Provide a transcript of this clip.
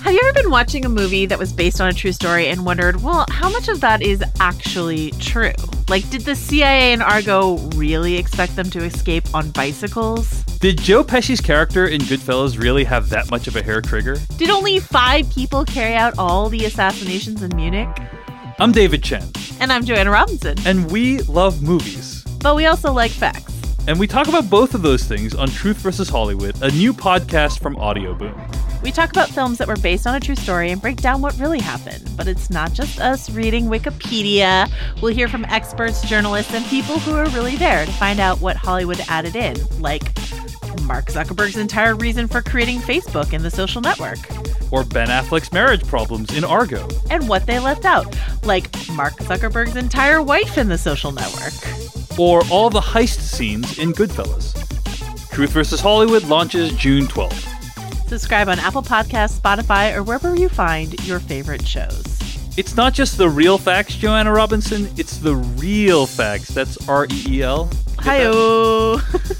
Have you ever been watching a movie that was based on a true story and wondered, well, how much of that is actually true? Like, did the CIA and Argo really expect them to escape on bicycles? Did Joe Pesci's character in Goodfellas really have that much of a hair trigger? Did only 5 people carry out all the assassinations in Munich? I'm David Chen. And I'm Joanna Robinson. And we love movies. But we also like facts. And we talk about both of those things on Truth vs. Hollywood, a new podcast from Audio Boom. We talk about films that were based on a true story and break down what really happened. But it's not just us reading Wikipedia. We'll hear from experts, journalists, and people who are really there to find out what Hollywood added in, like Mark Zuckerberg's entire reason for creating Facebook and the social network. Or Ben Affleck's marriage problems in Argo. And what they left out, like Mark Zuckerberg's entire wife in the social network. Or all the heist scenes in Goodfellas. Truth vs. Hollywood launches June 12th. Subscribe on Apple Podcasts, Spotify, or wherever you find your favorite shows. It's not just the real facts, Joanna Robinson. It's the real facts. That's REEL. Hi-oh.